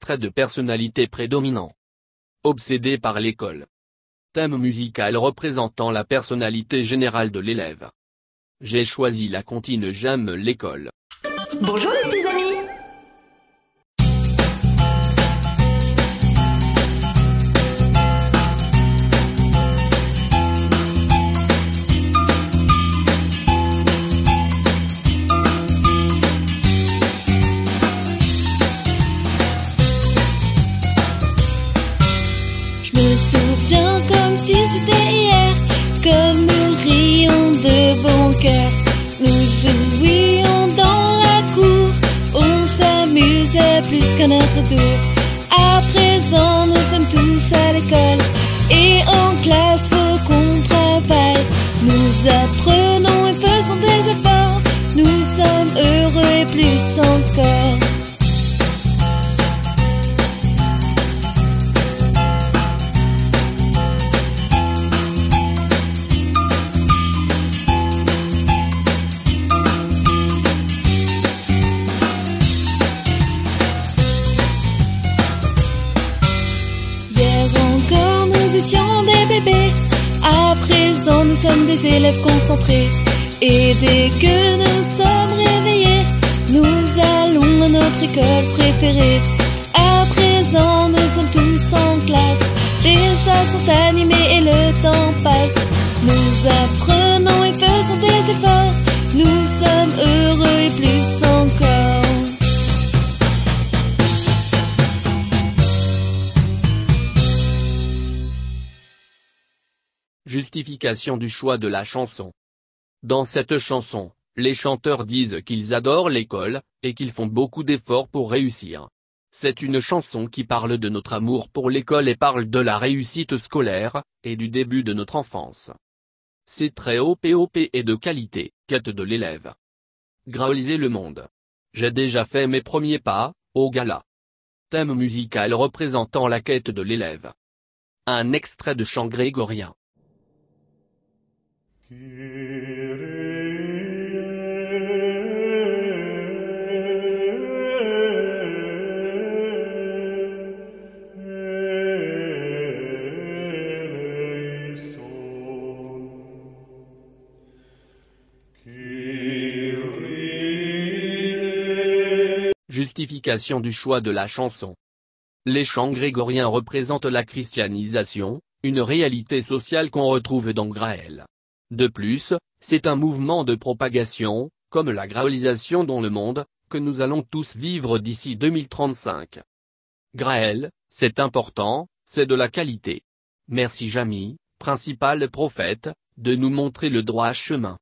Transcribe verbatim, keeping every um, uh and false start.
trait de personnalité prédominant. Obsédé par l'école. Thème musical représentant la personnalité générale de l'élève. J'ai choisi la comptine J'aime l'école. Bonjour les petits amis. Je me souviens comme si c'était hier, comme nous rions de bon cœur. Nous jouions dans la cour, on s'amusait plus qu'à notre tour. À présent nous sommes tous à l'école, et en classe faut qu'on travaille. Nous apprenons et faisons des efforts, nous sommes heureux et plus encore. Des bébés, à présent nous sommes des élèves concentrés. Et dès que nous sommes réveillés, nous allons à notre école préférée. À présent nous sommes tous en classe, les salles sont animées et le temps passe. Nous apprenons et faisons des efforts, nous sommes heureux et plus encore. Justification du choix de la chanson. Dans cette chanson, les chanteurs disent qu'ils adorent l'école, et qu'ils font beaucoup d'efforts pour réussir. C'est une chanson qui parle de notre amour pour l'école et parle de la réussite scolaire, et du début de notre enfance. C'est très O P O P et de qualité, quête de l'élève. Graaliser le monde. J'ai déjà fait mes premiers pas, au gala. Thème musical représentant la quête de l'élève. Un extrait de chant grégorien. Justification du choix de la chanson. Les chants grégoriens représentent la christianisation, une réalité sociale qu'on retrouve dans Graël. De plus, c'est un mouvement de propagation, comme la graalisation dans le monde, que nous allons tous vivre d'ici deux mille trente-cinq. Graël, c'est important, c'est de la qualité. Merci Jamy, principal prophète, de nous montrer le droit chemin.